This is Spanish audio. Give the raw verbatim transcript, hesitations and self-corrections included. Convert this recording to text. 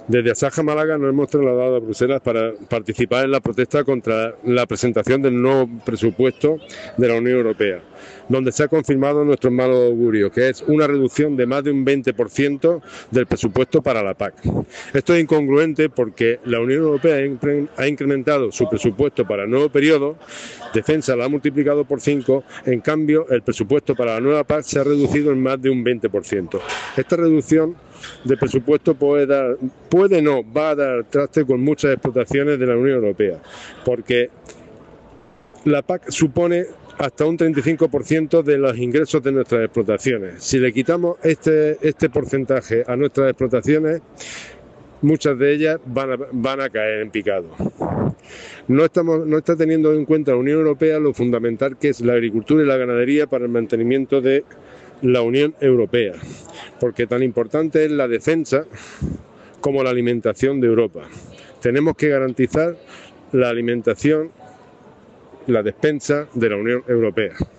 Desde Asaja Málaga nos hemos trasladado a Bruselas para participar en la protesta contra la presentación del nuevo presupuesto de la Unión Europea, donde se ha confirmado nuestro malo augurio, que es una reducción de más de un veinte por ciento del presupuesto para la P A C. Esto es incongruente porque la Unión Europea ha incrementado su presupuesto para el nuevo periodo, Defensa la ha multiplicado por cinco, en cambio el presupuesto para la nueva P A C se ha reducido en más de un veinte por ciento. Esta reducción de presupuesto puede dar, puede no, va a dar traste con muchas explotaciones de la Unión Europea, porque la P A C supone hasta un treinta y cinco por ciento de los ingresos de nuestras explotaciones. Si le quitamos este, este porcentaje a nuestras explotaciones, muchas de ellas van a, van a caer en picado. No, estamos, no está teniendo en cuenta la Unión Europea lo fundamental que es la agricultura y la ganadería para el mantenimiento de la Unión Europea, porque tan importante es la defensa como la alimentación de Europa. Tenemos que garantizar la alimentación, la despensa de la Unión Europea.